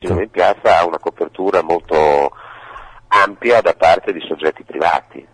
cinema in piazza ha una copertura molto ampia da parte di soggetti privati,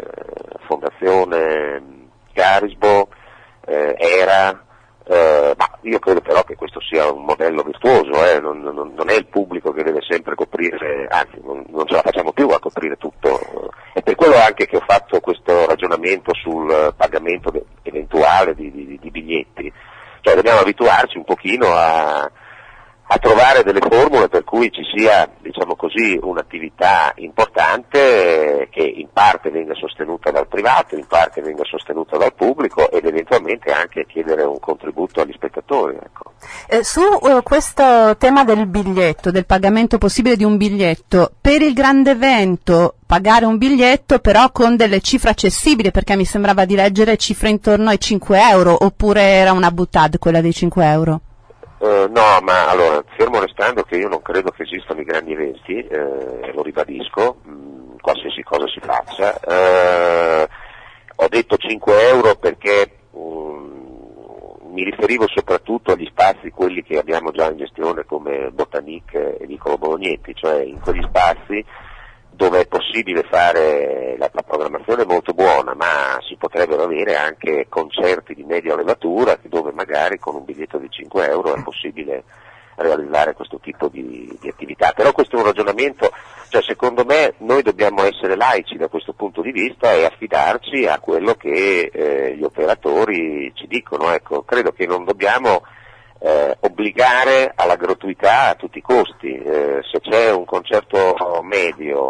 Fondazione Garisbo, Era, ma io credo però che questo sia un modello virtuoso, non è il pubblico che deve sempre coprire, anzi non ce la facciamo più a coprire tutto, è per quello anche che ho fatto questo ragionamento sul pagamento eventuale di biglietti, cioè dobbiamo abituarci un pochino a trovare delle formule per cui ci sia, diciamo così, un'attività importante che in parte venga sostenuta dal privato, in parte venga sostenuta dal pubblico ed eventualmente anche chiedere un contributo agli spettatori. Ecco. Su questo tema del biglietto, del pagamento possibile di un biglietto, per il grande evento pagare un biglietto però con delle cifre accessibili, perché mi sembrava di leggere cifre intorno ai 5 euro, oppure era una boutade quella dei 5 euro? No, ma allora, fermo restando che io non credo che esistano i grandi eventi, lo ribadisco, qualsiasi cosa si faccia, ho detto 5 euro perché mi riferivo soprattutto agli spazi, quelli che abbiamo già in gestione come Botanique e Niccolò Bolognetti, cioè in quegli spazi dove è possibile fare la programmazione è molto buona, ma si potrebbero avere anche concerti di media levatura dove magari con un biglietto di 5 euro è possibile realizzare questo tipo di attività. Però questo è un ragionamento, cioè secondo me noi dobbiamo essere laici da questo punto di vista e affidarci a quello che gli operatori ci dicono. Ecco, credo che non dobbiamo obbligare alla gratuità a tutti i costi, se c'è un concerto medio,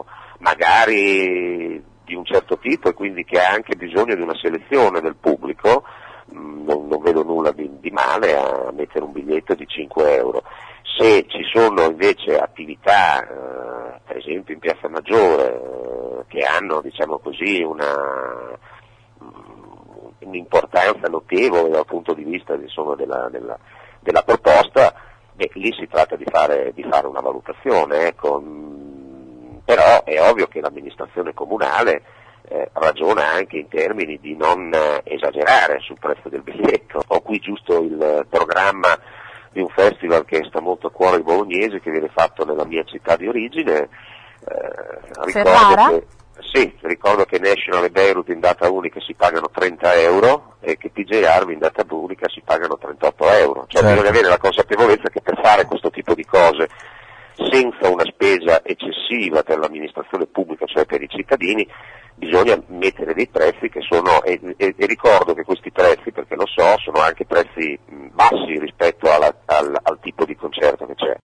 magari di un certo tipo e quindi che ha anche bisogno di una selezione del pubblico, non vedo nulla di male a mettere un biglietto di 5 euro. Se ci sono invece attività, per esempio in Piazza Maggiore, che hanno, diciamo così, un'importanza notevole dal punto di vista, insomma, della proposta, lì si tratta di fare una valutazione, ecco. Però è ovvio che l'amministrazione comunale ragiona anche in termini di non esagerare sul prezzo del biglietto. Ho qui giusto il programma di un festival che sta molto a cuore ai bolognesi, che viene fatto nella mia città di origine. Ricordo che National e Beirut in data unica si pagano 30 euro e che PJ Harvey in data unica si pagano 38 euro. Cioè bisogna avere la consapevolezza che per fare questo tipo di cose senza una spesa eccessiva per l'amministrazione pubblica, cioè per i cittadini, bisogna mettere dei prezzi che sono, e ricordo che questi prezzi, perché lo so, sono anche prezzi bassi rispetto al tipo di concerto che c'è.